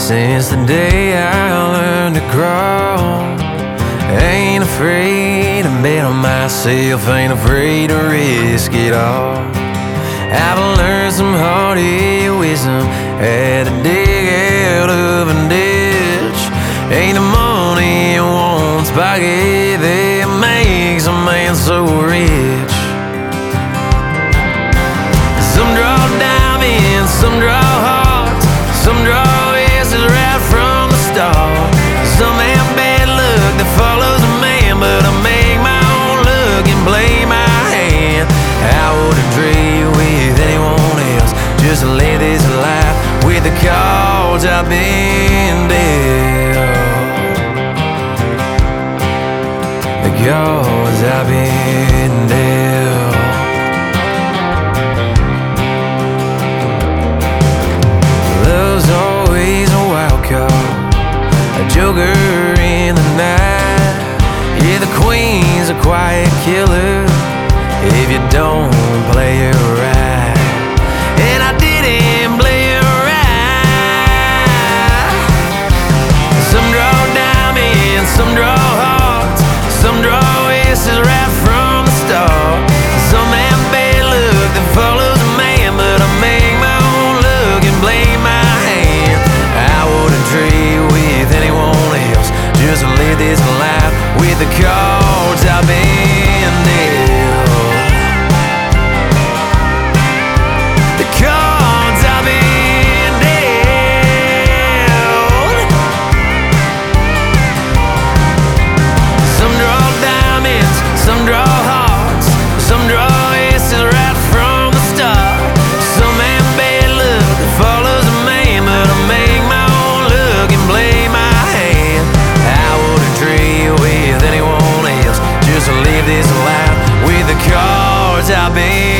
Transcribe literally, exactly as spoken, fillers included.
Since the day I learned to crawl, ain't afraid to bet on myself, ain't afraid to risk it all. I've learned some hard-hit wisdom, had to dig out of a ditch. Ain't the money in one's pocket that makes a man so rich. Some draw diamonds, some draw hearts, some draw aces right from the start. Some have bad luck that follows a man, but I make my own luck and play my hand. I wouldn't trade with anyone else, just to live this life with the cards I've been dealt. The cards I've been dealt. Love's always a wild card, a joker in the night. Yeah, the queen's a quiet killer if you don't play it right. And I didn't play it right. Some draw diamonds, some draw hearts, some draw aces right from the start. Some have bad luck that follows a man, but I make my own luck and play my hand. I wouldn't trade with anyone else, just to live this life with the cards I've been dealt. The cards I've been dealt. Some draw diamonds, some draw hearts, some draw aces right from the start. Some have bad luck that follows a man, but I make my own luck and play my hand. I wouldn't trade with anyone else, just to live this life with the cards I've been